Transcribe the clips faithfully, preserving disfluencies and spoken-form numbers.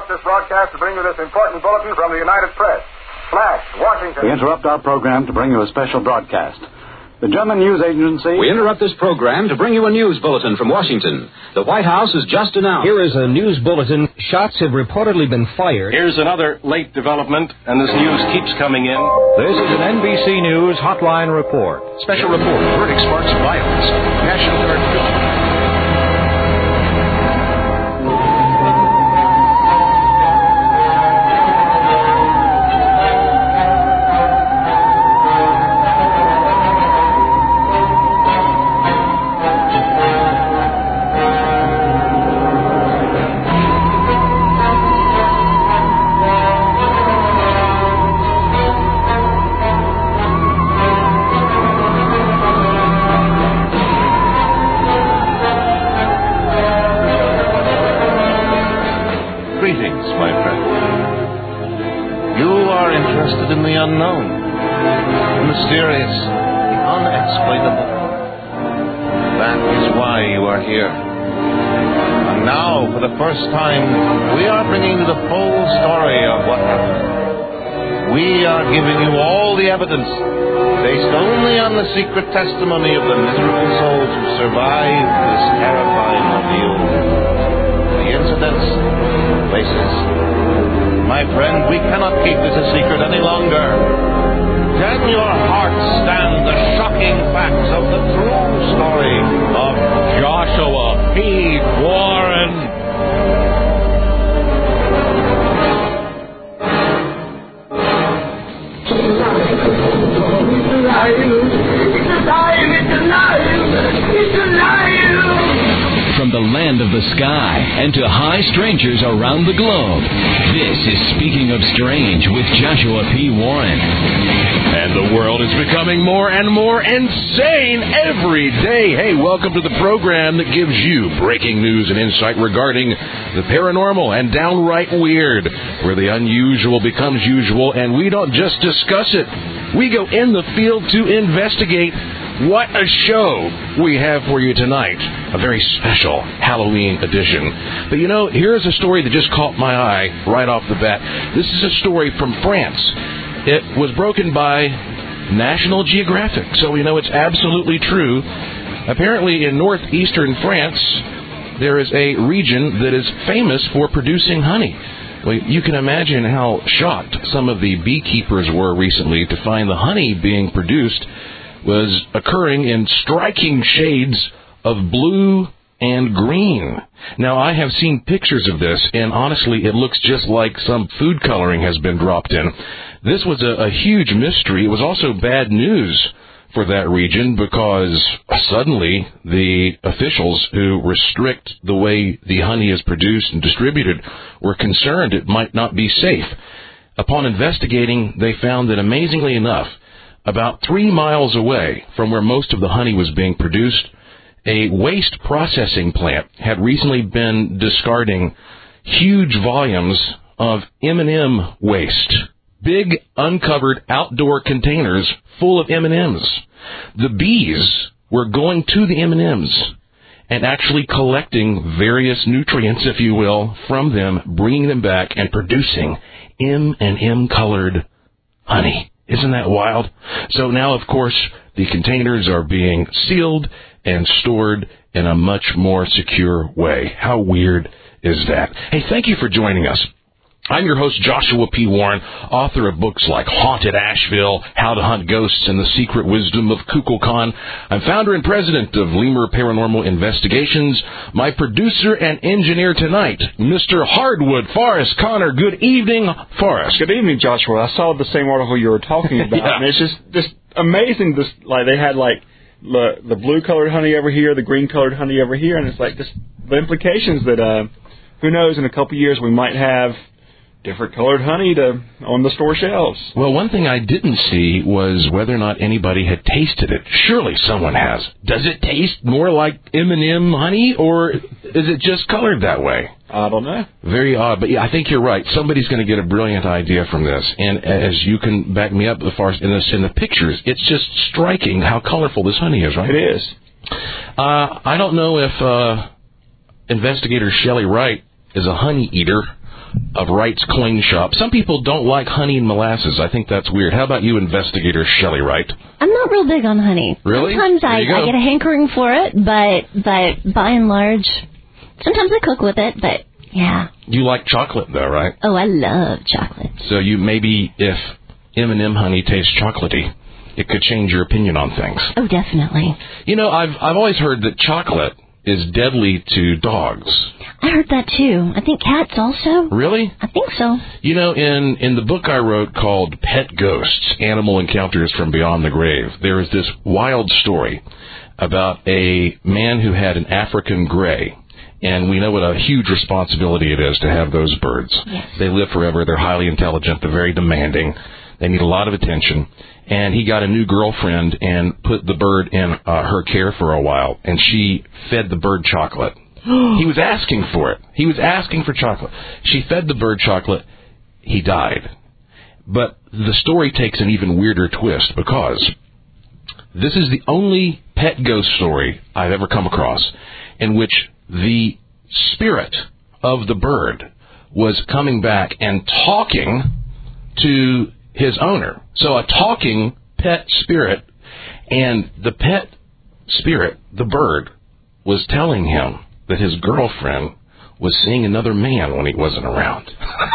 interrupt this broadcast to bring you this important bulletin from the United Press. Flash, Washington. We interrupt our program to bring you a special broadcast. The German news agency... We interrupt this program to bring you a news bulletin from Washington. The White House has just announced... Here is a news bulletin. Shots have reportedly been fired. Here's another late development, and this news keeps coming in. This is an N B C News Hotline Report. Special report, verdict sparks violence. National Guard film. Greetings, my friend. You are interested in the unknown, the mysterious, the unexplainable. That is why you are here. And now, for the first time, we are bringing you the full story of what happened. We are giving you all the evidence, based only on the secret testimony of the miserable souls who survived this terrifying ordeal. The incidents, places. My friend, we cannot keep this a secret any longer. Can your heart stand the shocking facts of the true story of Joshua P. Warren? It's alive! It's alive! It's alive! It's alive! From the land of the sky and to high strangers around the globe, this is Speaking of Strange with Joshua P. Warren. And the world is becoming more and more insane every day. Hey, welcome to the program that gives you breaking news and insight regarding the paranormal and downright weird, where the unusual becomes usual, and we don't just discuss it. We go in the field to investigate. What a show we have for you tonight. A very special Halloween edition. But you know, here's a story that just caught my eye right off the bat. This is a story from France. It was broken by National Geographic, so we know it's absolutely true. Apparently in northeastern France, there is a region that is famous for producing honey. Well, you can imagine how shocked some of the beekeepers were recently to find the honey being produced was occurring in striking shades of blue and green. Now, I have seen pictures of this, and honestly, it looks just like some food coloring has been dropped in. This was a, a huge mystery. It was also bad news for that region because suddenly the officials who restrict the way the honey is produced and distributed were concerned it might not be safe. Upon investigating, they found that, amazingly enough, about three miles away from where most of the honey was being produced, a waste processing plant had recently been discarding huge volumes of M and M waste. Big, uncovered outdoor containers full of M and M's. The bees were going to the M and M's and actually collecting various nutrients, if you will, from them, bringing them back and producing M and M-colored honey. Isn't that wild? So now, of course, the containers are being sealed and stored in a much more secure way. How weird is that? Hey, thank you for joining us. I'm your host, Joshua P. Warren, author of books like Haunted Asheville, How to Hunt Ghosts, and The Secret Wisdom of Kukulkan. I'm founder and president of Lemur Paranormal Investigations. My producer and engineer tonight, Mister Hardwood Forrest Connor. Good evening, Forrest. Good evening, Joshua. I saw the same article you were talking about, yeah. and it's just just amazing. This like they had like the, the blue-colored honey over here, the green-colored honey over here, and it's like just the implications that uh, who knows, in a couple of years we might have different colored honey to on the store shelves. Well, one thing I didn't see was whether or not anybody had tasted it. Surely someone has. Does it taste more like M and M honey, or is it just colored that way? I don't know. Very odd, but yeah, I think you're right. Somebody's going to get a brilliant idea from this, and as you can back me up, as far as in the, in the pictures, it's just striking how colorful this honey is, right? It is. Uh, I don't know if uh, investigator Shelley Wright is a honey eater, of Wright's Coin Shop. Some people don't like honey and molasses. I think that's weird. How about you, investigator Shelley Wright? I'm not real big on honey. Really? Sometimes I, I get a hankering for it, but but by and large, sometimes I cook with it, but yeah. You like chocolate, though, right? Oh, I love chocolate. So you maybe, if M and M honey tastes chocolatey, it could change your opinion on things. Oh, definitely. You know, I've I've always heard that chocolate is deadly to dogs. I heard that, too. I think cats also. Really? I think so. You know, in, in the book I wrote called Pet Ghosts, Animal Encounters from Beyond the Grave, there is this wild story about a man who had an African gray. And we know what a huge responsibility it is to have those birds. Yes. They live forever. They're highly intelligent. They're very demanding. They need a lot of attention. And he got a new girlfriend and put the bird in uh, her care for a while. And she fed the bird chocolate. He was asking for it. He was asking for chocolate. She fed the bird chocolate. He died. But the story takes an even weirder twist because this is the only pet ghost story I've ever come across in which the spirit of the bird was coming back and talking to his owner. So a talking pet spirit, and the pet spirit, the bird, was telling him that his girlfriend was seeing another man when he wasn't around.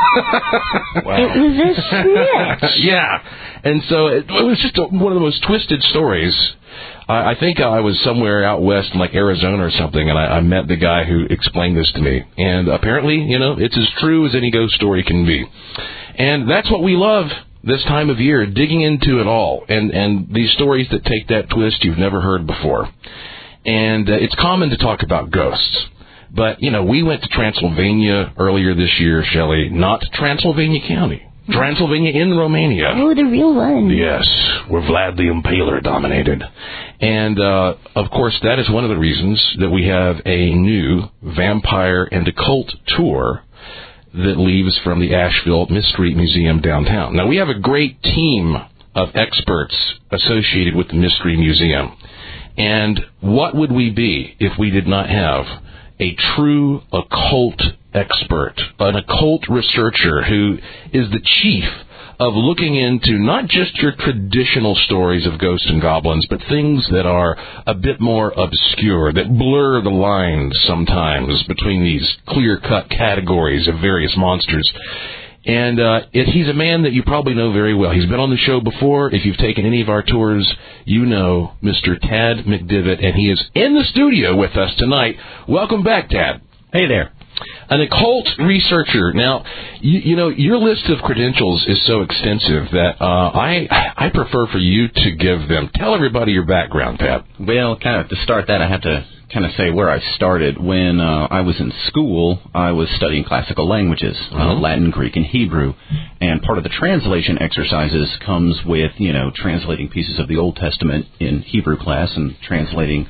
Wow. It was a snitch. Yeah. And so it, it was just a, one of the most twisted stories. I, I think I was somewhere out west in like Arizona or something, and I, I met the guy who explained this to me. And apparently, you know, it's as true as any ghost story can be. And that's what we love this time of year, digging into it all. And, and these stories that take that twist you've never heard before. And uh, it's common to talk about ghosts. But, you know, we went to Transylvania earlier this year, Shelley, not Transylvania County. Transylvania in Romania. Oh, the real one. Yes, where Vlad the Impaler dominated. And, uh, of course, that is one of the reasons that we have a new vampire and occult tour that leaves from the Asheville Mystery Museum downtown. Now, we have a great team of experts associated with the Mystery Museum. And what would we be if we did not have a true occult expert, an occult researcher who is the chief of looking into not just your traditional stories of ghosts and goblins, but things that are a bit more obscure, that blur the lines sometimes between these clear-cut categories of various monsters. And uh, it, he's a man that you probably know very well. He's been on the show before. If you've taken any of our tours, you know Mister Tad McDivitt, and he is in the studio with us tonight. Welcome back, Tad. Hey there. An occult researcher. Now, you, you know, your list of credentials is so extensive that uh, I I prefer for you to give them. Tell everybody your background, Tad. Well, kind of to start that, I have to kind of say where I started. When uh, I was in school, I was studying classical languages, uh, mm-hmm. Latin, Greek, and Hebrew. And part of the translation exercises comes with, you know, translating pieces of the Old Testament in Hebrew class and translating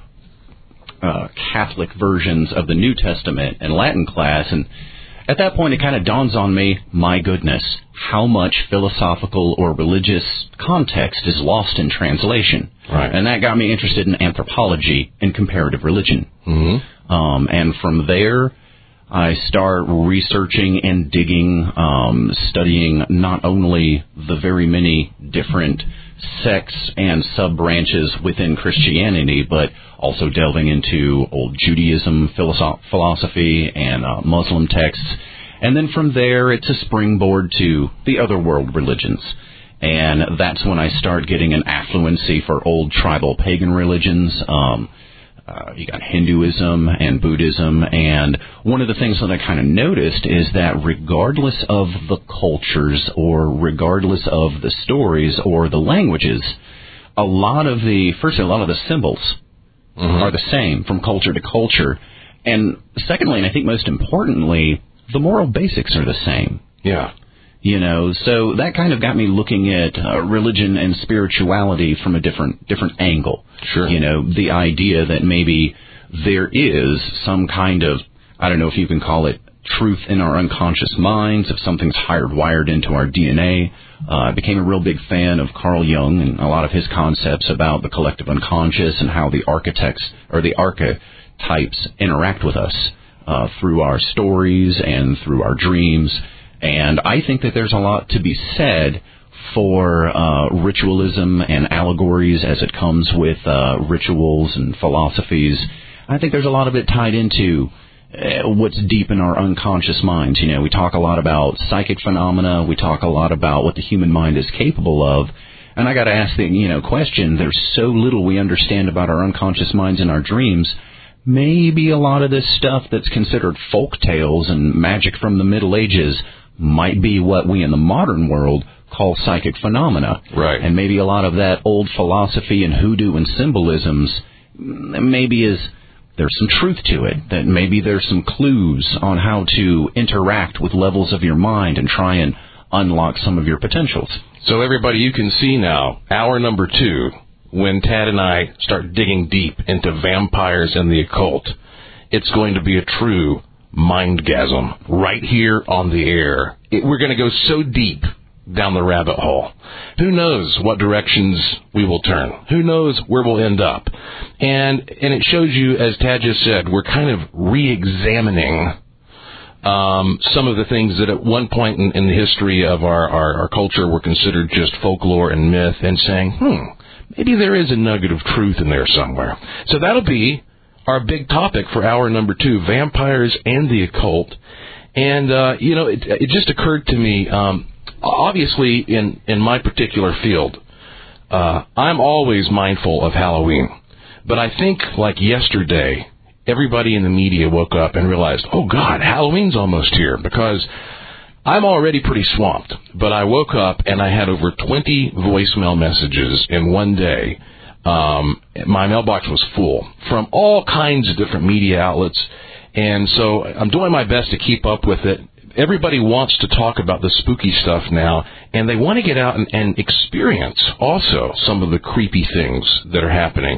Uh, Catholic versions of the New Testament in Latin class. And at that point, it kind of dawns on me, my goodness, how much philosophical or religious context is lost in translation. Right. And that got me interested in anthropology and comparative religion. Mm-hmm. Um, and from there, I start researching and digging, um, studying not only the very many different sects and sub-branches within Christianity, but also delving into old Judaism, philosoph- philosophy, and uh, Muslim texts. And then from there, it's a springboard to the other world religions. And that's when I start getting an affluency for old tribal pagan religions. Um, uh, you got Hinduism and Buddhism. And one of the things that I kind of noticed is that regardless of the cultures or regardless of the stories or the languages, a lot of the, firstly, a lot of the symbols mm-hmm. are the same from culture to culture. And secondly, and I think most importantly, the moral basics are the same. Yeah. You know, so that kind of got me looking at uh, religion and spirituality from a different different angle. Sure. You know, the idea that maybe there is some kind of, I don't know if you can call it truth in our unconscious minds, if something's hardwired into our D N A. Uh, I became a real big fan of Carl Jung and a lot of his concepts about the collective unconscious and how the architects or the archetypes interact with us. uh, through our stories and through our dreams. And I think that there's a lot to be said for uh, ritualism and allegories as it comes with uh, rituals and philosophies. I think there's a lot of it tied into uh, what's deep in our unconscious minds. You know, we talk a lot about psychic phenomena. We talk a lot about what the human mind is capable of. And I got to ask the, you know, question, there's so little we understand about our unconscious minds and our dreams. Maybe a lot of this stuff that's considered folk tales and magic from the Middle Ages might be what we in the modern world call psychic phenomena. Right. And maybe a lot of that old philosophy and hoodoo and symbolisms maybe is, there's some truth to it, that maybe there's some clues on how to interact with levels of your mind and try and unlock some of your potentials. So everybody, you can see now, hour number two, when Tad and I start digging deep into vampires and the occult, it's going to be a true mindgasm right here on the air. It, we're going to go so deep down the rabbit hole. Who knows what directions we will turn? Who knows where we'll end up? And and it shows you, as Tad just said, we're kind of re-examining um, some of the things that at one point in, in the history of our, our, our culture were considered just folklore and myth, and saying, hmm, maybe there is a nugget of truth in there somewhere. So that'll be our big topic for hour number two, vampires and the occult. And, uh, you know, it, it just occurred to me, um, obviously in, in my particular field, uh, I'm always mindful of Halloween. But I think, like yesterday, everybody in the media woke up and realized, oh, God, Halloween's almost here, because I'm already pretty swamped. But I woke up and I had over twenty voicemail messages in one day. Um, my mailbox was full from all kinds of different media outlets. And so I'm doing my best to keep up with it. Everybody wants to talk about the spooky stuff now, and they want to get out and, and experience also some of the creepy things that are happening.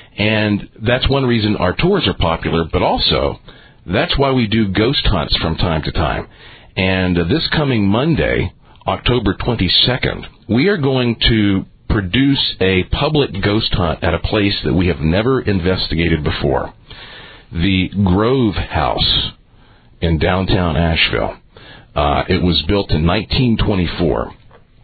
And that's one reason our tours are popular, but also that's why we do ghost hunts from time to time. And uh, this coming Monday, October twenty-second, we are going to produce a public ghost hunt at a place that we have never investigated before, the Grove House in downtown Asheville. Uh, it was built in nineteen twenty-four,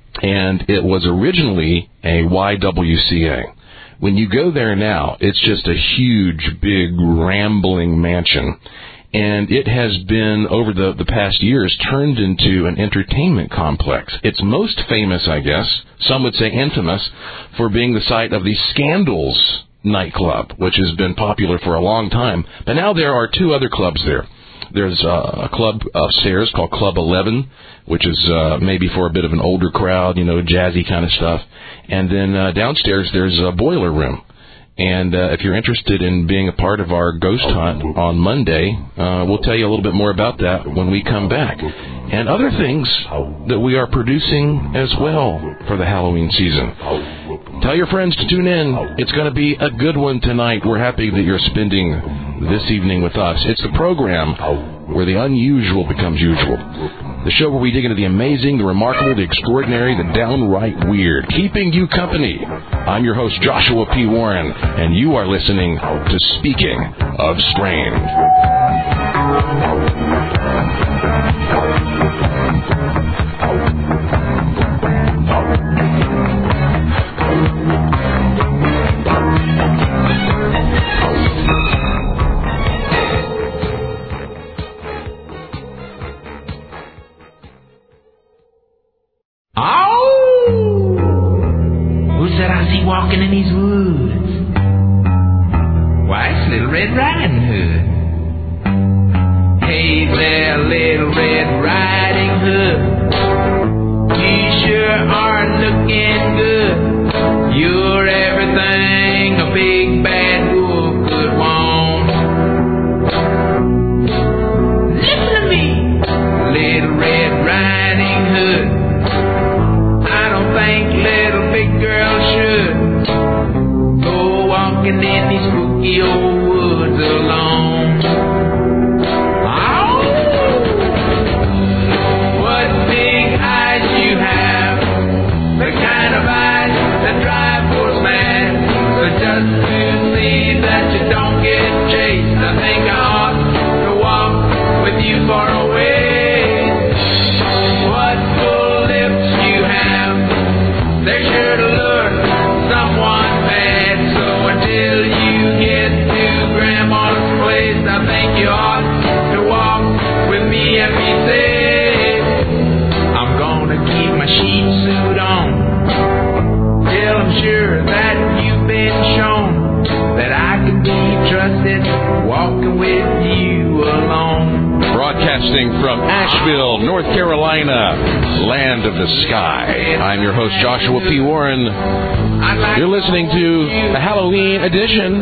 and it was originally a Y W C A. When you go there now, it's just a huge, big, rambling mansion, and it has been, over the, the past years, turned into an entertainment complex. It's most famous, I guess, some would say infamous, for being the site of the Scandals nightclub, which has been popular for a long time. But now there are two other clubs there. There's uh, a club upstairs called Club eleven, which is uh, maybe for a bit of an older crowd, you know, jazzy kind of stuff. And then uh, downstairs there's a boiler room. And uh, if you're interested in being a part of our ghost hunt on Monday, uh, we'll tell you a little bit more about that when we come back. And other things that we are producing as well for the Halloween season. Tell your friends to tune in. It's going to be a good one tonight. We're happy that you're spending this evening with us. It's the program where the unusual becomes usual. The show where we dig into the amazing, the remarkable, the extraordinary, the downright weird. Keeping you company. I'm your host, Joshua P. Warren, and you are listening to Speaking of Strange. Walking in these woods. Why, it's Little Red Riding Hood. Hey there, Little Red Riding Hood. You sure are looking good. You're everything a big bad wolf could want. Listen to me, Little Red Riding Hood. I don't think little big girls should walking in these spooky old woods alone. Oh, what big eyes you have, the kind of eyes that drive fools mad. So just to see that you don't get chased, I think I ought to walk she said, I'm gonna keep my sheep suit on till I'm sure that you've been shown that I can be trusted walking with you alone. Broadcasting from Asheville, North Carolina, land of the sky. I'm your host, Joshua P. Warren. You're listening to a Halloween edition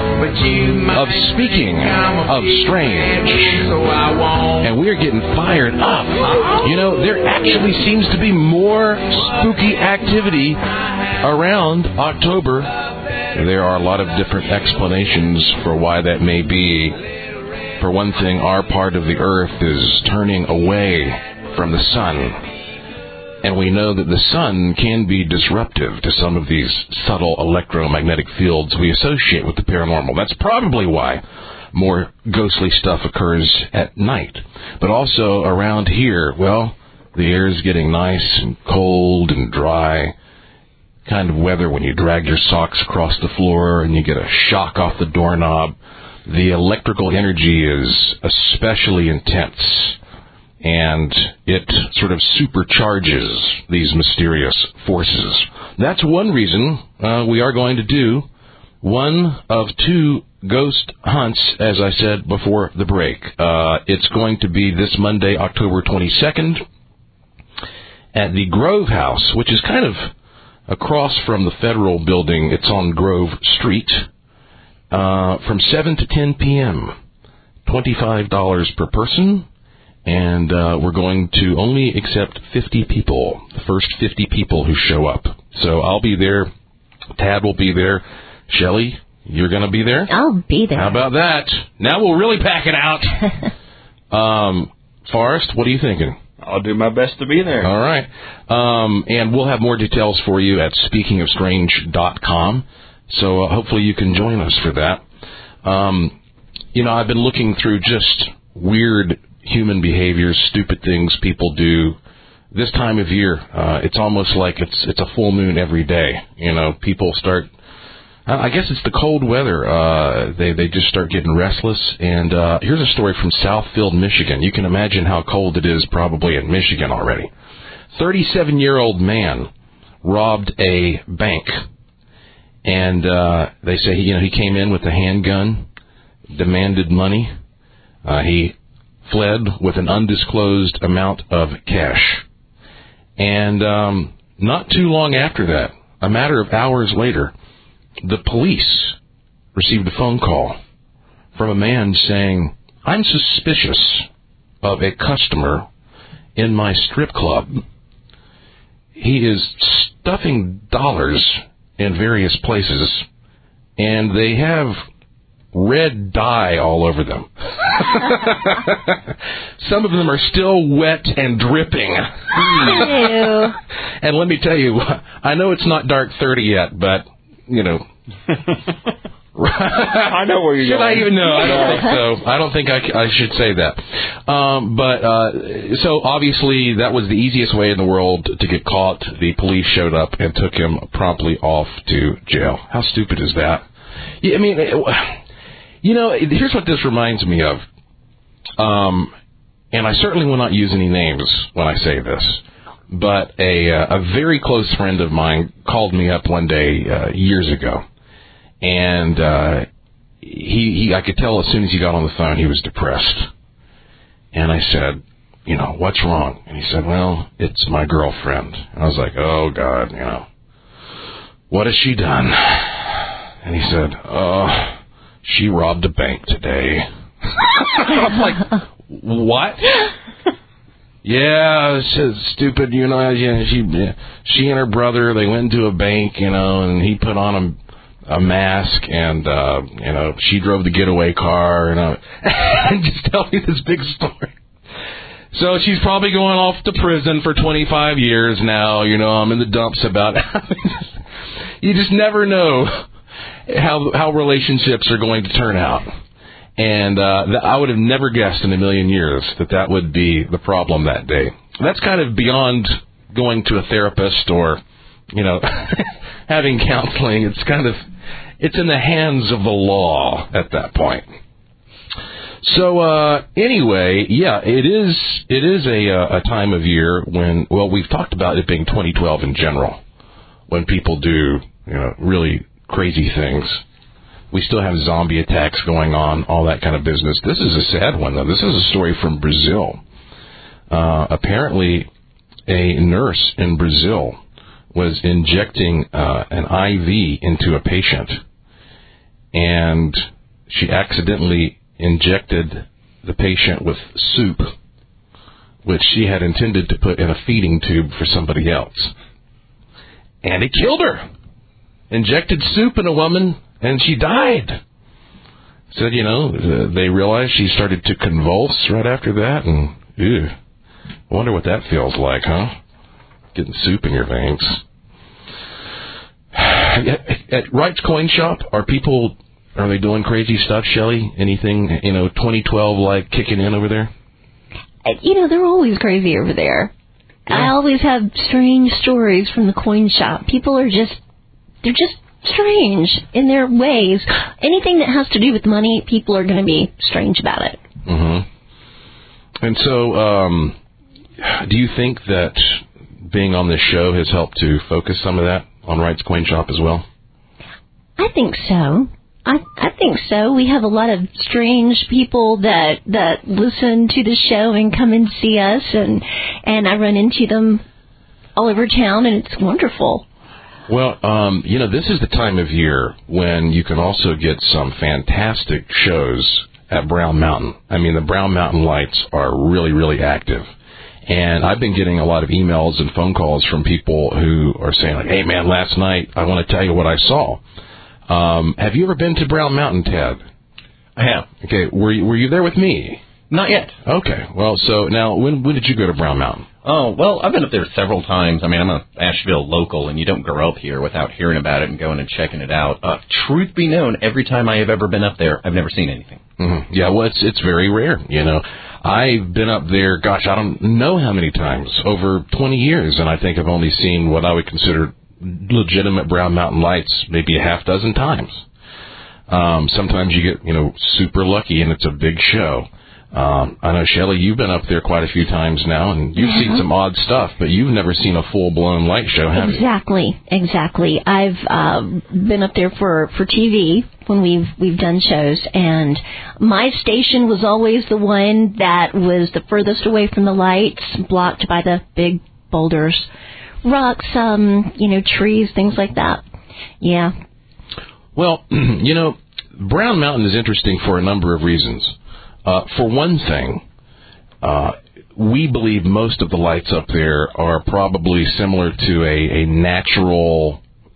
of Speaking of Strange. And we're getting fired up. You know, there actually seems to be more spooky activity around October. There are a lot of different explanations for why that may be. For one thing, our part of the earth is turning away from the sun. And we know that the sun can be disruptive to some of these subtle electromagnetic fields we associate with the paranormal. That's probably why more ghostly stuff occurs at night. But also around here, well, the air is getting nice and cold and dry. Kind of weather when you drag your socks across the floor and you get a shock off the doorknob. The electrical energy is especially intense, and it sort of supercharges these mysterious forces. That's one reason uh, we are going to do one of two ghost hunts, as I said before the break. Uh, it's going to be this Monday, October twenty-second, at the Grove House, which is kind of across from the Federal Building. It's on Grove Street. Uh, from seven to ten p.m., twenty-five dollars per person, and uh, we're going to only accept fifty people, the first fifty people who show up. So I'll be there, Tad will be there, Shelley, you're going to be there? I'll be there. How about that? Now we'll really pack it out. um, Forrest, what are you thinking? I'll do my best to be there. All right. Um, and we'll have more details for you at speaking of strange dot com. So uh, hopefully you can join us for that. Um, you know, I've been looking through just weird human behaviors, stupid things people do. This time of year, uh, it's almost like it's it's a full moon every day. You know, people start, I guess it's the cold weather. Uh, they, they just start getting restless. And uh, here's a story from Southfield, Michigan. You can imagine how cold it is probably in Michigan already. thirty-seven-year-old man robbed a bank. And uh, they say, you know, he came in with a handgun, demanded money. Uh, he fled with an undisclosed amount of cash. And um, not too long after that, a matter of hours later, the police received a phone call from a man saying, I'm suspicious of a customer in my strip club. He is stuffing dollars in various places, and they have red dye all over them. Some of them are still wet and dripping. And let me tell you, I know it's not dark thirty yet, but, you know. I know where you're should going. Should I even know? I don't think so. I don't think I, I should say that. Um, but, uh, so obviously that was the easiest way in the world to get caught. The police showed up and took him promptly off to jail. How stupid is that? Yeah, I mean, it, you know, here's what this reminds me of. Um, and I certainly will not use any names when I say this. But a, a very close friend of mine called me up one day uh, years ago. And uh, he, he, I could tell as soon as he got on the phone he was depressed. And I said, you know, what's wrong? And he said, well, it's my girlfriend. And I was like, oh, God, you know, what has she done? And he said, oh, she robbed a bank today. I was like, what? Yeah, it's stupid, you know, yeah, she, she and her brother, they went into a bank, you know, and he put on a a mask, and, uh, you know, she drove the getaway car, and, uh, and just tell me this big story. So she's probably going off to prison for twenty-five years now, you know, I'm in the dumps about it. You just never know how, how relationships are going to turn out. And, uh, th- I would have never guessed in a million years that that would be the problem that day. That's kind of beyond going to a therapist or, you know, having counseling. It's kind of, it's in the hands of the law at that point. So uh, anyway, yeah, it is it is a uh, a time of year when, well, we've talked about it being twenty twelve in general, when people do, you know, really crazy things. We still have zombie attacks going on, all that kind of business. This is a sad one, though. This is a story from Brazil. Uh, apparently, a nurse in Brazil was injecting uh, an I V into a patient, and she accidentally injected the patient with soup, which she had intended to put in a feeding tube for somebody else. And it killed her. Injected soup in a woman, and she died. Said, you know, uh, they realized she started to convulse right after that, and ew, I wonder what that feels like, huh? Getting soup in your veins. At, at Wright's Coin Shop, are people, are they doing crazy stuff, Shelley? Anything, you know, twenty twelve like kicking in over there? You know, they're always crazy over there. Yeah. I always have strange stories from the coin shop. People are just, they're just strange in their ways. Anything that has to do with money, people are going to be strange about it. Mm-hmm. And so, um, do you think that being on this show has helped to focus some of that on Wright's Coin Shop as well? I think so. I I think so. We have a lot of strange people that that listen to the show and come and see us, and and I run into them all over town, and it's wonderful. Well, um, you know, this is the time of year when you can also get some fantastic shows at Brown Mountain. I mean, the Brown Mountain Lights are really, really active. And I've been getting a lot of emails and phone calls from people who are saying, like, hey, man, last night I want to tell you what I saw. Um, have you ever been to Brown Mountain, Ted? I have. Okay, were you, were you there with me? Not yet. Okay, well, so now, when when did you go to Brown Mountain? Oh, well, I've been up there several times. I mean, I'm a Asheville local, and you don't grow up here without hearing about it and going and checking it out. Uh, truth be known, every time I have ever been up there, I've never seen anything. Mm-hmm. Yeah, well, it's it's very rare, you know. I've been up there, gosh, I don't know how many times, over twenty years, and I think I've only seen what I would consider legitimate Brown Mountain Lights maybe a half dozen times. Um, sometimes you get, you know, super lucky, and it's a big show. Um, I know, Shelley, you've been up there quite a few times now, and you've mm-hmm. seen some odd stuff, but you've never seen a full-blown light show, have exactly, you? Exactly, exactly. I've uh, been up there for, for T V when we've we've done shows, and my station was always the one that was the furthest away from the lights, blocked by the big boulders, rocks, um, you know, trees, things like that. Yeah. Well, you know, Brown Mountain is interesting for a number of reasons. Uh, for one thing, uh, we believe most of the lights up there are probably similar to a, a natural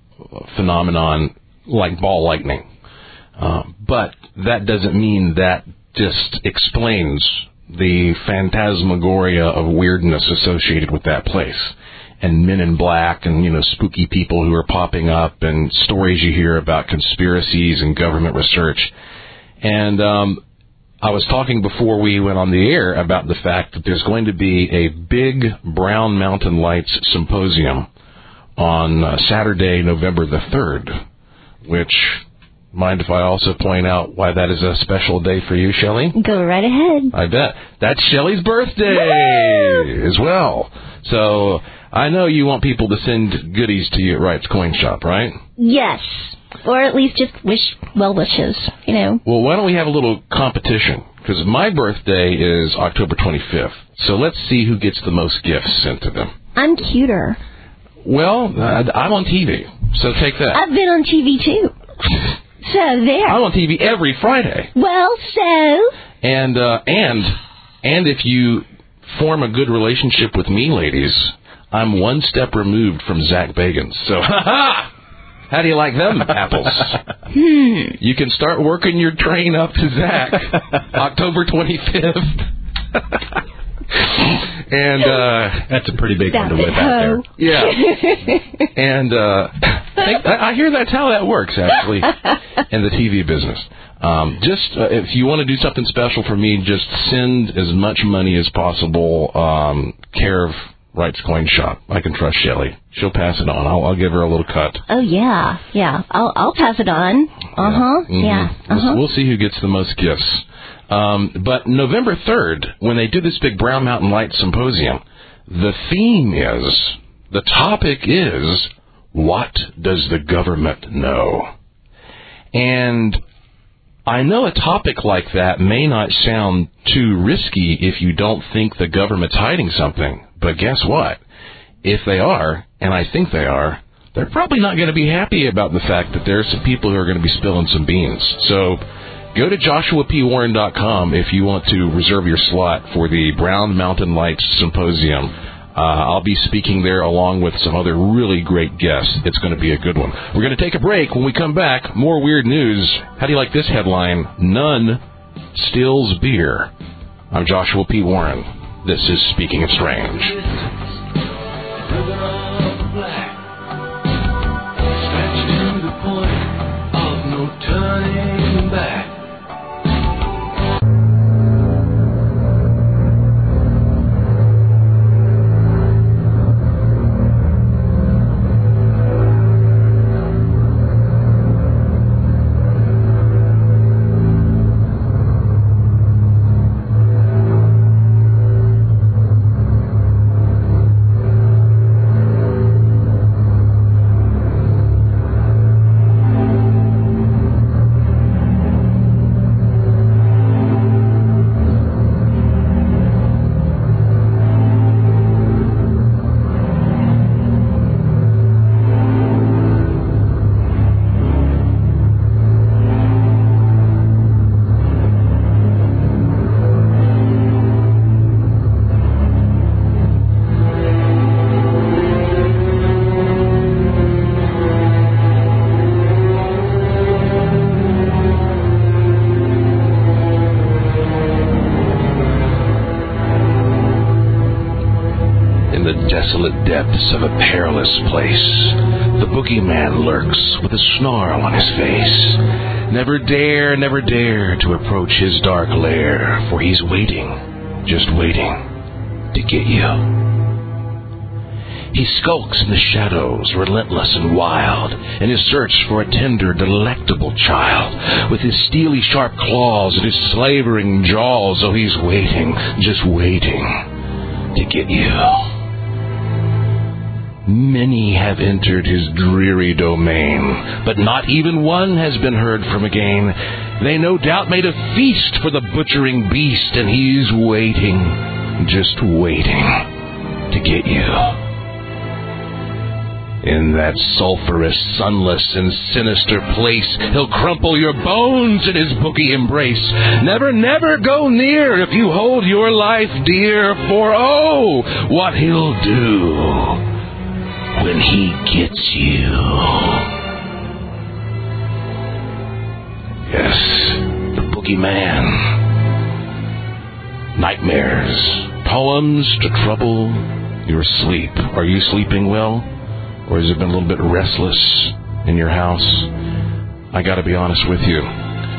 phenomenon like ball lightning. Uh, but that doesn't mean that just explains the phantasmagoria of weirdness associated with that place. And men in black and, you know, spooky people who are popping up and stories you hear about conspiracies and government research. And, um, I was talking before we went on the air about the fact that there's going to be a big Brown Mountain Lights symposium on uh, Saturday, November the third, which, mind if I also point out why that is a special day for you, Shelley? Go right ahead. I bet. That's Shelley's birthday Woo! As well. So I know you want people to send goodies to you at Wright's Coin Shop, right? Yes. Or at least just wish well wishes, you know. Well, why don't we have a little competition? Because my birthday is October twenty-fifth. So let's see who gets the most gifts sent to them. I'm cuter. Well, uh, I'm on T V, so take that. I've been on T V, too. So there. I'm on T V every Friday. Well, so? And, uh, and, and if you form a good relationship with me, ladies, I'm one step removed from Zach Bagans. So, ha-ha! How do you like them apples? Hmm. You can start working your train up to Zach October twenty-fifth. And uh, that's a pretty big that's one to whip out there. Yeah. And uh, I, I hear that's how that works, actually, in the T V business. Um, just uh, if you want to do something special for me, just send as much money as possible, um, care of Wright's Coin Shop. I can trust Shelley. She'll pass it on. I'll, I'll give her a little cut. Oh, yeah. Yeah. I'll, I'll pass it on. Uh-huh. Yeah. Mm-hmm. Yeah. Uh-huh. We'll, we'll see who gets the most gifts. Um, but November third, when they do this big Brown Mountain Lights Symposium, the theme is, the topic is, what does the government know? And I know a topic like that may not sound too risky if you don't think the government's hiding something. But guess what? If they are, and I think they are, they're probably not going to be happy about the fact that there are some people who are going to be spilling some beans. So go to joshua p warren dot com if you want to reserve your slot for the Brown Mountain Lights Symposium. Uh, I'll be speaking there along with some other really great guests. It's going to be a good one. We're going to take a break. When we come back, more weird news. How do you like this headline? None steals beer. I'm Joshua P. Warren. This is Speaking of Strange. Turning back. Depths of a perilous place, the boogeyman lurks with a snarl on his face. Never dare, never dare to approach his dark lair, for he's waiting, just waiting to get you. He skulks in the shadows, relentless and wild, in his search for a tender, delectable child, with his steely sharp claws and his slavering jaws. Oh, he's waiting, just waiting to get you. Many have entered his dreary domain, but not even one has been heard from again. They no doubt made a feast for the butchering beast, and he's waiting, just waiting to get you. In that sulphurous, sunless, and sinister place, he'll crumple your bones in his boogie embrace. Never, never go near if you hold your life dear, for oh, what he'll do when he gets you. Yes, the boogeyman. Nightmares, poems to trouble your sleep. Are you sleeping well? Or has it been a little bit restless in your house? I gotta be honest with you.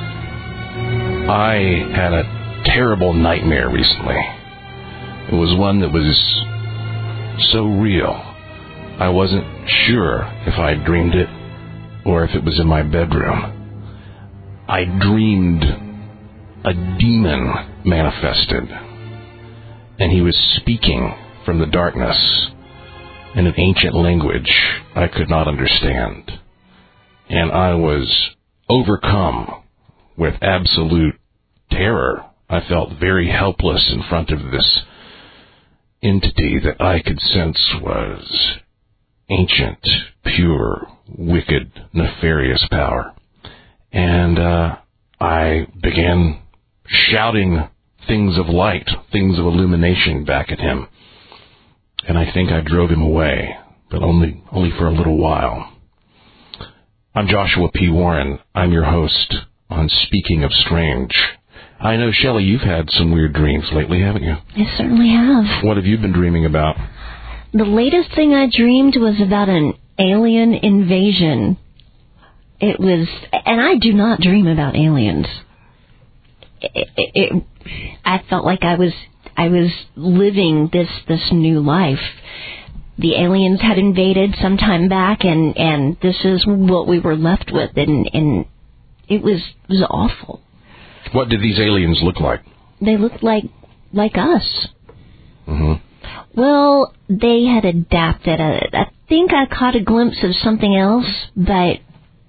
I had a terrible nightmare recently. It was one that was so real. I wasn't sure if I dreamed it or if it was in my bedroom. I dreamed a demon manifested, and he was speaking from the darkness in an ancient language I could not understand. And I was overcome with absolute terror. I felt very helpless in front of this entity that I could sense was ancient, pure, wicked, nefarious power. And uh, I began shouting things of light, things of illumination back at him. And I think I drove him away, but only only for a little while. I'm Joshua P. Warren. I'm your host on Speaking of Strange. I know, Shelley, you've had some weird dreams lately, haven't you? I certainly have. What have you been dreaming about? The latest thing I dreamed was about an alien invasion. It was, and I do not dream about aliens. It, it, it, I felt like I was, I was living this this new life. The aliens had invaded some time back, and, and this is what we were left with, and, and it was it was awful. What did these aliens look like? They looked like like us. Mm-hmm. Well, they had adapted. I, I think I caught a glimpse of something else, but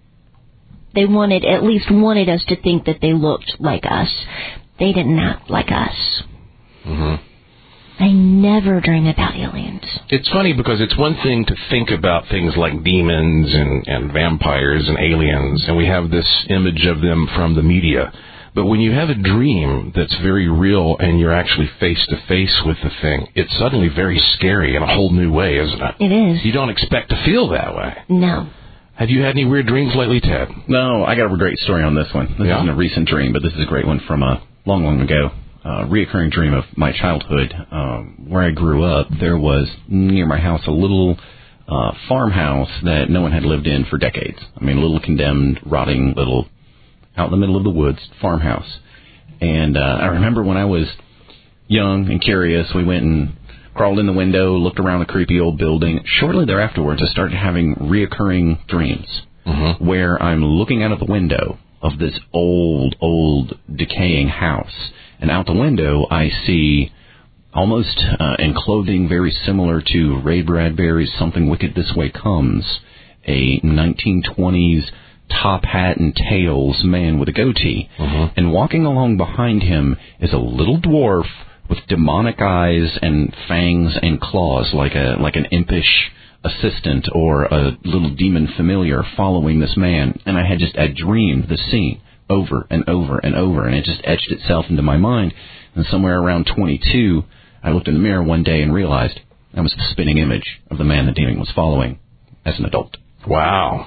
they wanted, at least wanted us to think that they looked like us. They didn't act like us. Mm-hmm. I never dream about aliens. It's funny because it's one thing to think about things like demons and, and vampires and aliens, and we have this image of them from the media. But when you have a dream that's very real and you're actually face-to-face with the thing, it's suddenly very scary in a whole new way, isn't it? It is. You don't expect to feel that way. No. Have you had any weird dreams lately, Ted? No, I got a great story on this one. This Yeah? isn't a recent dream, but this is a great one from a long, long ago. Uh, reoccurring dream of my childhood. Um, where I grew up, there was near my house a little uh, farmhouse that no one had lived in for decades. I mean, a little condemned, rotting little, out in the middle of the woods, farmhouse. And uh, I remember when I was young and curious, we went and crawled in the window, looked around the creepy old building. Shortly thereafterwards, I started having reoccurring dreams mm-hmm. where I'm looking out of the window of this old, old, decaying house. And out the window, I see, almost uh, in clothing very similar to Ray Bradbury's Something Wicked This Way Comes, a nineteen twenties top hat and tails man with a goatee. Mm-hmm. And walking along behind him is a little dwarf with demonic eyes and fangs and claws, like a like an impish assistant or a little demon familiar following this man. And I had just I dreamed the scene over and over and over, and it just etched itself into my mind. And somewhere around twenty-two, I looked in the mirror one day and realized that was the spinning image of the man the demon was following as an adult. Wow.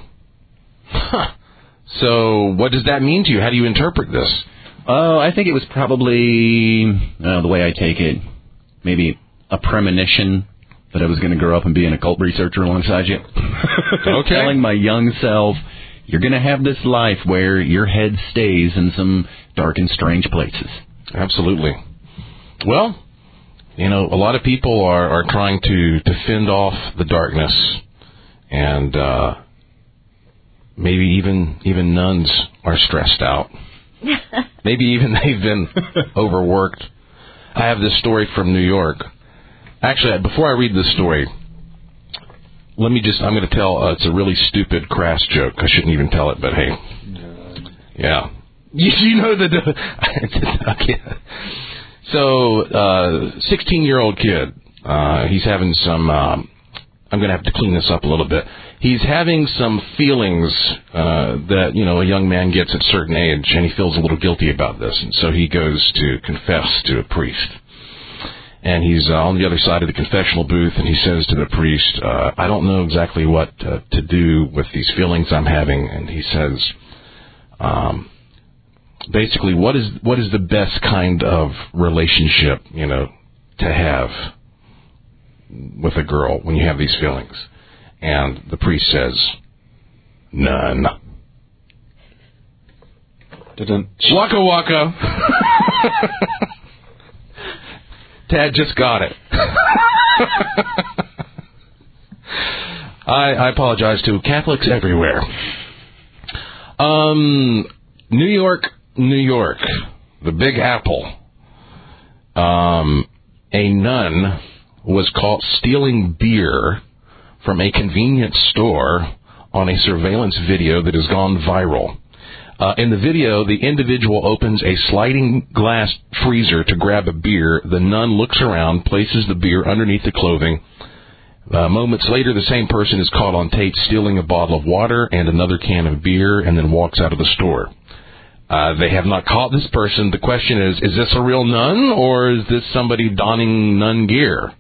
Huh. So what does that mean to you? How do you interpret this? Oh, I think it was probably, uh, the way I take it, maybe a premonition that I was going to grow up and be an occult researcher alongside you. Okay. Telling my young self, you're going to have this life where your head stays in some dark and strange places. Absolutely. Well, you know, a lot of people are, are trying to, to fend off the darkness, and uh, maybe even even nuns are stressed out. Maybe even they've been overworked. I have this story from New York. Actually, before I read this story, let me just, I'm going to tell, uh, it's a really stupid, crass joke. I shouldn't even tell it, but hey. Yeah. You, you know the... okay. So, uh, sixteen-year-old kid, uh, he's having some, um, I'm going to have to clean this up a little bit. He's having some feelings uh, that, you know, a young man gets at a certain age, and he feels a little guilty about this. And so he goes to confess to a priest. And he's uh, on the other side of the confessional booth, and he says to the priest, uh, I don't know exactly what uh, to do with these feelings I'm having. And he says, um, basically, what is what is the best kind of relationship, you know, to have with a girl when you have these feelings? And the priest says, none. Dun-dun. Waka waka. Tad just got it. I, I apologize to Catholics everywhere. Um, New York, New York, the Big Apple. Um, a nun was caught stealing beer from a convenience store on a surveillance video that has gone viral. Uh, in the video, the individual opens a sliding glass freezer to grab a beer. The nun looks around, places the beer underneath the clothing. Uh, moments later, the same person is caught on tape stealing a bottle of water and another can of beer and then walks out of the store. Uh, they have not caught this person. The question is, is this a real nun or is this somebody donning nun gear?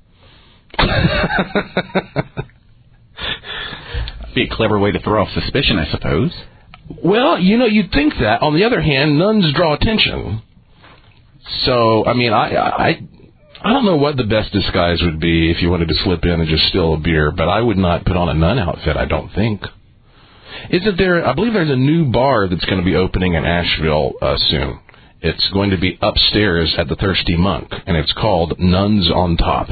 Be a clever way to throw off suspicion, I suppose. Well, you know, you'd think that. On the other hand, nuns draw attention. So, I mean, I, I, I don't know what the best disguise would be if you wanted to slip in and just steal a beer, but I would not put on a nun outfit, I don't think. Isn't there, I believe there's a new bar that's going to be opening in Asheville uh, soon. It's going to be upstairs at the Thirsty Monk, and it's called Nuns on Top.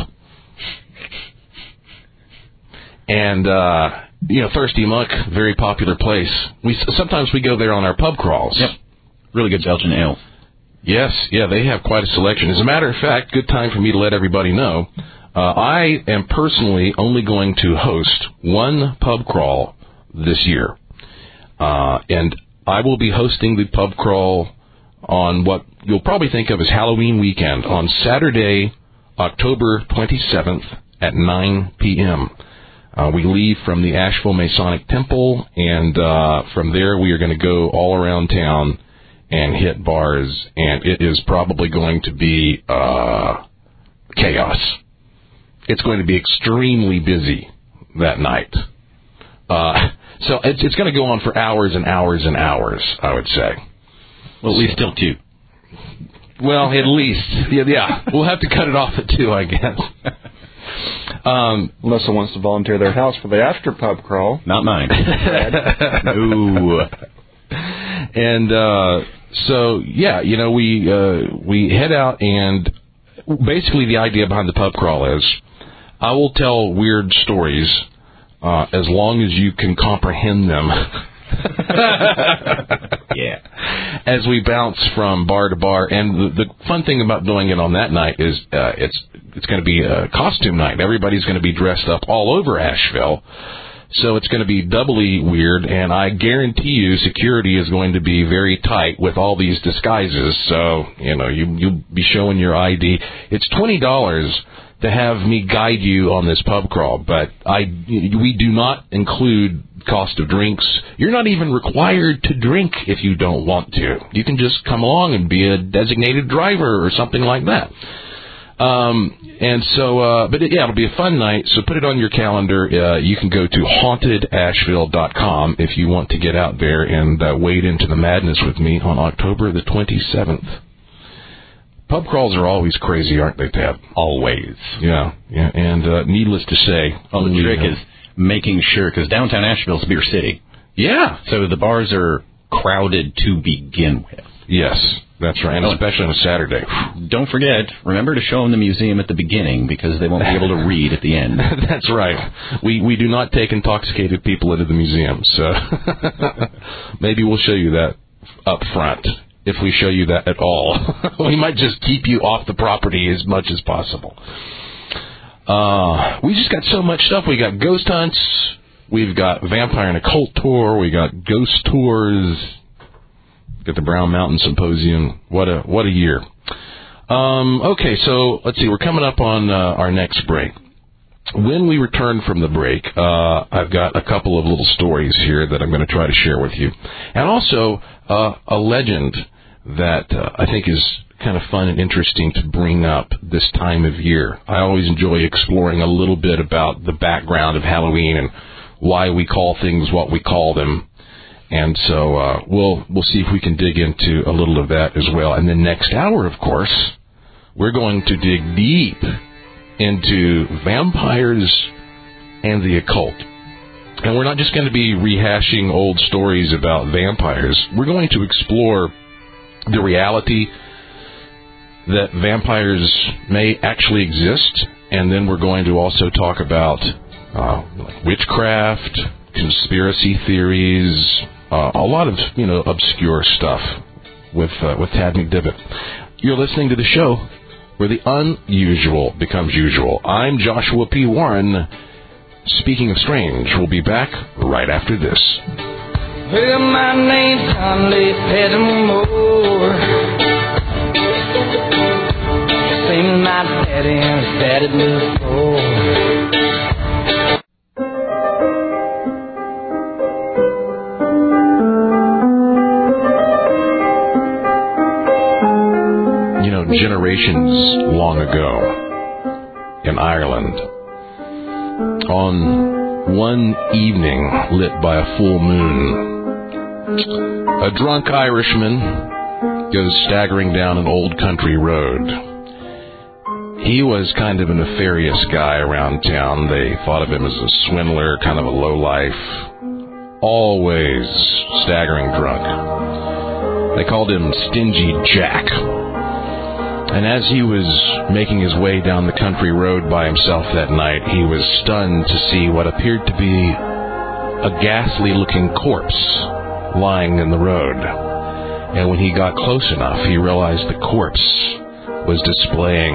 And, uh, you know, Thirsty Monk, very popular place. We sometimes we go there on our pub crawls. Yep. Really good Belgian ale. Yes, yeah, they have quite a selection. As a matter of fact, good time for me to let everybody know, uh, I am personally only going to host one pub crawl this year. Uh, and I will be hosting the pub crawl on what you'll probably think of as Halloween weekend on Saturday, October twenty-seventh at nine p.m. Uh, we leave from the Asheville Masonic Temple, and uh, from there we are going to go all around town and hit bars, and it is probably going to be uh, chaos. It's going to be extremely busy that night. Uh, so it's, it's going to go on for hours and hours and hours, I would say. Well, at least till two. Well, at least. Yeah, yeah. We'll have to cut it off at two, I guess. Um, Unless someone wants to volunteer their house for the after pub crawl. Not mine. Ooh. And uh, so, yeah, you know, we uh, we head out, and basically the idea behind the pub crawl is I will tell weird stories uh, as long as you can comprehend them. Yeah. As we bounce from bar to bar, and the, the fun thing about doing it on that night is uh, it's it's going to be a costume night. Everybody's going to be dressed up all over Asheville, so it's going to be doubly weird. And I guarantee you, security is going to be very tight with all these disguises. So you know, you you'll be showing your I D. It's twenty dollars to have me guide you on this pub crawl, but I we do not include cost of drinks. You're not even required to drink if you don't want to. You can just come along and be a designated driver or something like that. Um, and so, uh, but it, yeah, it'll be a fun night. So put it on your calendar. Uh, you can go to haunted asheville dot com if you want to get out there and uh, wade into the madness with me on October the twenty-seventh. Pub crawls are always crazy, aren't they, Tab? Always. Yeah, yeah. And uh, needless to say, well, the trick is making sure, because downtown Asheville's a beer city. Yeah. So the bars are crowded to begin with. Yes, that's right, and oh, especially on a Saturday. Don't forget, remember to show them the museum at the beginning, because they won't be able to read at the end. That's right. We we do not take intoxicated people into the museum, so maybe we'll show you that up front. If we show you that at all. We might just keep you off the property as much as possible. Uh, we just got so much stuff. We got ghost hunts. We've got vampire and occult tour. We got ghost tours. Got the Brown Mountain Symposium. What a what a year. Um, okay, so let's see. We're coming up on uh, our next break. When we return from the break, uh, I've got a couple of little stories here that I'm going to try to share with you. And also uh, a legend that uh, I think is kind of fun and interesting to bring up this time of year. I always enjoy exploring a little bit about the background of Halloween and why we call things what we call them. And so uh, we'll we'll see if we can dig into a little of that as well. And then next hour, of course, we're going to dig deep into vampires and the occult. And we're not just going to be rehashing old stories about vampires. We're going to explore the reality that vampires may actually exist, and then we're going to also talk about uh, witchcraft, conspiracy theories, uh, a lot of, you know, obscure stuff with uh, with Tad McDivitt. You're listening to the show where the unusual becomes usual. I'm Joshua P. Warren. Speaking of strange, we'll be back right after this. Well, my name's John Lee Pettimore. Same my daddy and his daddy before. You know, generations long ago in Ireland, on one evening lit by a full moon, a drunk Irishman goes staggering down an old country road. He was kind of a nefarious guy around town. They thought of him as a swindler, kind of a lowlife, always staggering drunk. They called him Stingy Jack. And as he was making his way down the country road by himself that night, he was stunned to see what appeared to be a ghastly-looking corpse lying in the road. And when he got close enough, he realized the corpse was displaying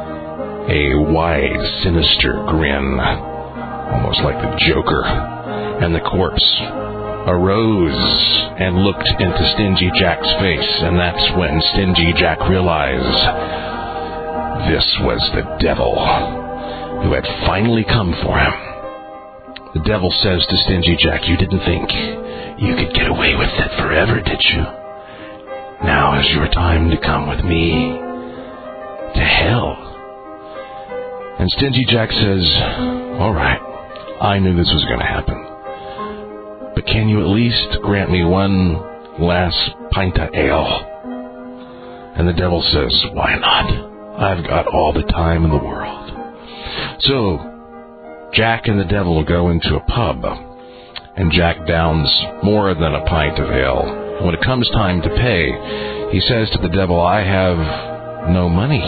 a wide, sinister grin, almost like the Joker. And the corpse arose and looked into Stingy Jack's face, and that's when Stingy Jack realized this was the devil who had finally come for him. The devil says to Stingy Jack, "You didn't think you could get away with it forever, did you? Now is your time to come with me to hell." And Stingy Jack says, "All right, I knew this was going to happen. But can you at least grant me one last pint of ale?" And the devil says, "Why not? I've got all the time in the world." So Jack and the devil go into a pub, and Jack downs more than a pint of ale. And when it comes time to pay, he says to the devil, "I have no money."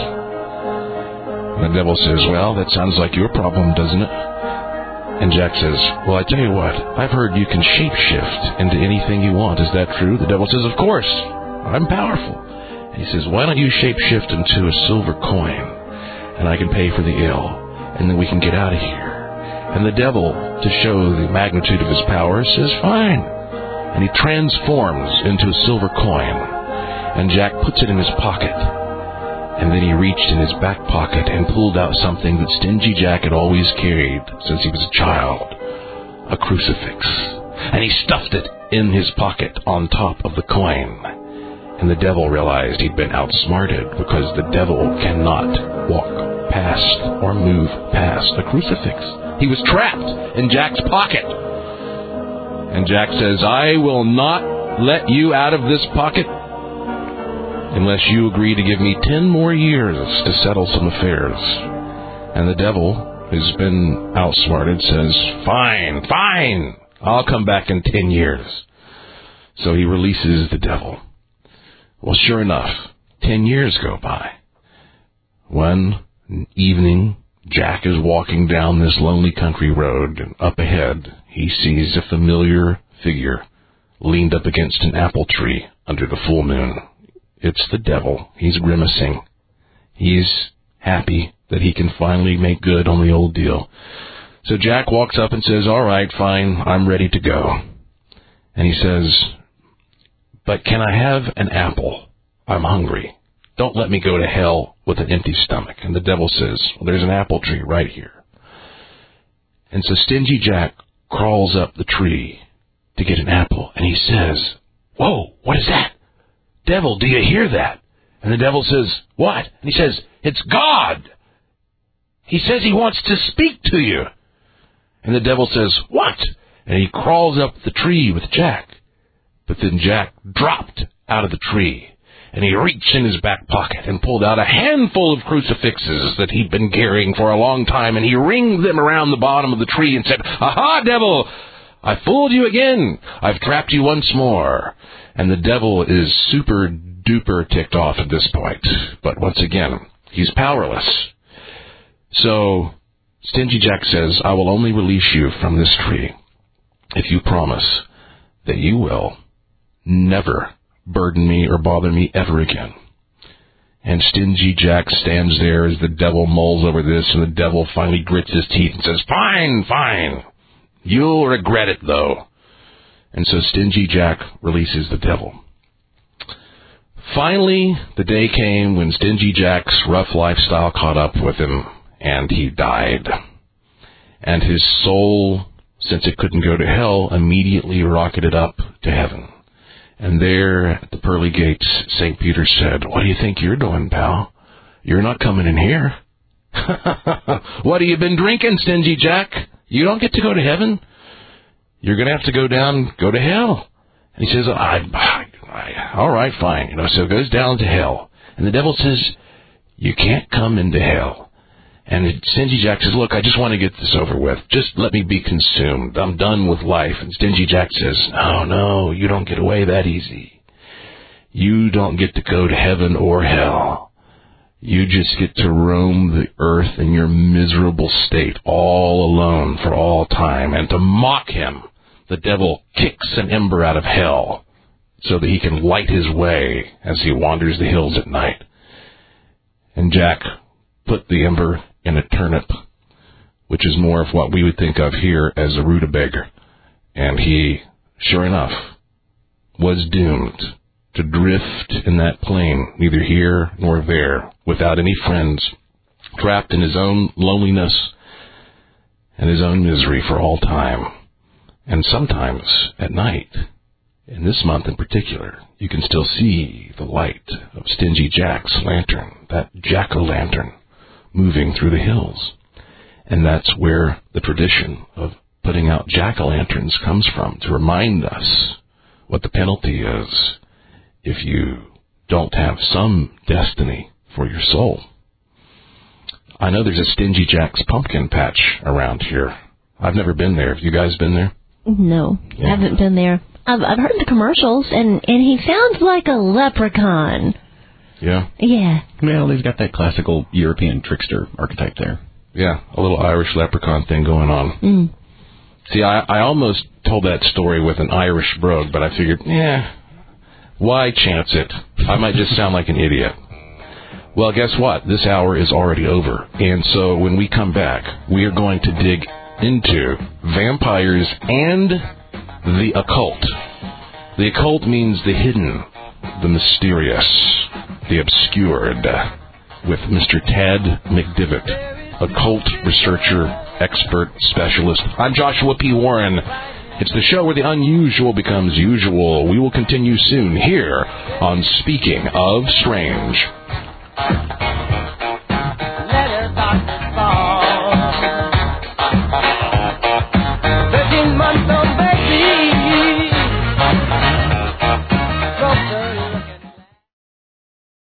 And the devil says, "Well, that sounds like your problem, doesn't it?" And Jack says, "Well, I tell you what, I've heard you can shapeshift into anything you want. Is that true?" The devil says, "Of course, I'm powerful." And he says, "Why don't you shapeshift into a silver coin, and I can pay for the ale, and then we can get out of here." And the devil, to show the magnitude of his power, says, "Fine." And he transforms into a silver coin, and Jack puts it in his pocket. And then he reached in his back pocket and pulled out something that Stingy Jack had always carried since he was a child, a crucifix. And he stuffed it in his pocket on top of the coin. And the devil realized he'd been outsmarted, because the devil cannot walk past or move past a crucifix. He was trapped in Jack's pocket. And Jack says, "I will not let you out of this pocket unless you agree to give me ten more years to settle some affairs." And the devil, who's been outsmarted, says, "Fine, fine, I'll come back in ten years." So he releases the devil. Well, sure enough, ten years go by. One evening, Jack is walking down this lonely country road, and up ahead he sees a familiar figure leaned up against an apple tree under the full moon. It's the devil. He's grimacing. He's happy that he can finally make good on the old deal. So Jack walks up and says, "All right, fine, I'm ready to go." And he says, "But can I have an apple? I'm hungry. Don't let me go to hell with an empty stomach." And the devil says, "Well, there's an apple tree right here." And so Stingy Jack crawls up the tree to get an apple, and he says, "Whoa, what is that? Devil, do you hear that?" And the devil says, "What?" And he says, "It's God. He says he wants to speak to you." And the devil says, "What?" And he crawls up the tree with Jack. But then Jack dropped out of the tree, and he reached in his back pocket and pulled out a handful of crucifixes that he'd been carrying for a long time, and he ringed them around the bottom of the tree and said, "Aha, devil! I fooled you again. I've trapped you once more." And the devil is super duper ticked off at this point. But once again, he's powerless. So Stingy Jack says, "I will only release you from this tree if you promise that you will never burden me or bother me ever again." And Stingy Jack stands there as the devil mulls over this, and the devil finally grits his teeth and says, "Fine, fine. You'll regret it, though." And so Stingy Jack releases the devil. Finally, the day came when Stingy Jack's rough lifestyle caught up with him, and he died. And his soul, since it couldn't go to hell, immediately rocketed up to heaven. And there at the pearly gates, Saint Peter said, "What do you think you're doing, pal? You're not coming in here." "What have you been drinking, Stingy Jack? You don't get to go to heaven. You're going to have to go down, go to hell." And he says, I, I, I, all right, fine. You know, so it goes down to hell. And the devil says, "You can't come into hell." And Stingy Jack says, "Look, I just want to get this over with. Just let me be consumed. I'm done with life." And Stingy Jack says, "No, no, you don't get away that easy. You don't get to go to heaven or hell. You just get to roam the earth in your miserable state all alone for all time." And to mock him, the devil kicks an ember out of hell, so that he can light his way as he wanders the hills at night. And Jack put the ember in a turnip, which is more of what we would think of here as a rutabaga. And he, sure enough, was doomed to drift in that plain, neither here nor there, without any friends, trapped in his own loneliness and his own misery for all time. And sometimes at night, in this month in particular, you can still see the light of Stingy Jack's lantern, that jack-o'-lantern, moving through the hills. And that's where the tradition of putting out jack-o'-lanterns comes from, to remind us what the penalty is if you don't have some destiny for your soul. I know there's a Stingy Jack's pumpkin patch around here. I've never been there. Have you guys been there? No, yeah. I haven't been there. I've, I've heard the commercials, and, and he sounds like a leprechaun. Yeah? Yeah. Well, he's got that classical European trickster archetype there. Yeah, a little Irish leprechaun thing going on. Mm. See, I, I almost told that story with an Irish brogue, but I figured, yeah, why chance it? I might just sound like an idiot. Well, guess what? This hour is already over. And so when we come back, we are going to dig into vampires and the occult. The occult means the hidden, the mysterious, the obscured, with Mister Ted McDivitt, occult researcher, expert, specialist. I'm Joshua P. Warren. It's the show where the unusual becomes usual. We will continue soon here on Speaking of Strange.